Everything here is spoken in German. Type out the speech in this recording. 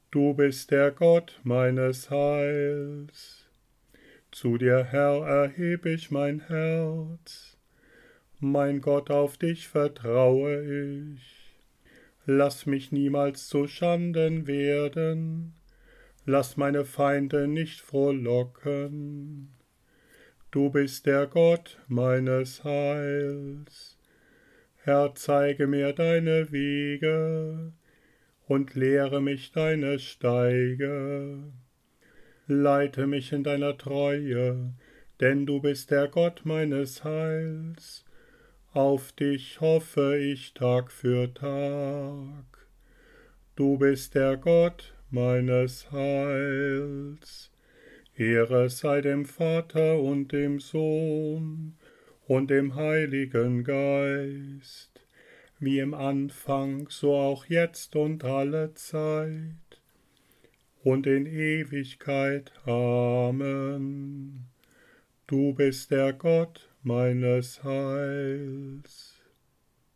Du bist der Gott meines Heils. Zu dir, Herr, erheb ich mein Herz. Mein Gott, auf dich vertraue ich. Lass mich niemals zu Schanden werden. Lass meine Feinde nicht frohlocken. Du bist der Gott meines Heils. Herr, zeige mir deine Wege und lehre mich deine Steige. Leite mich in deiner Treue, denn du bist der Gott meines Heils. Auf dich hoffe ich Tag für Tag. Du bist der Gott meines Heils. Ehre sei dem Vater und dem Sohn und dem Heiligen Geist, wie im Anfang, so auch jetzt und alle Zeit und in Ewigkeit. Amen. Du bist der Gott meines Heils.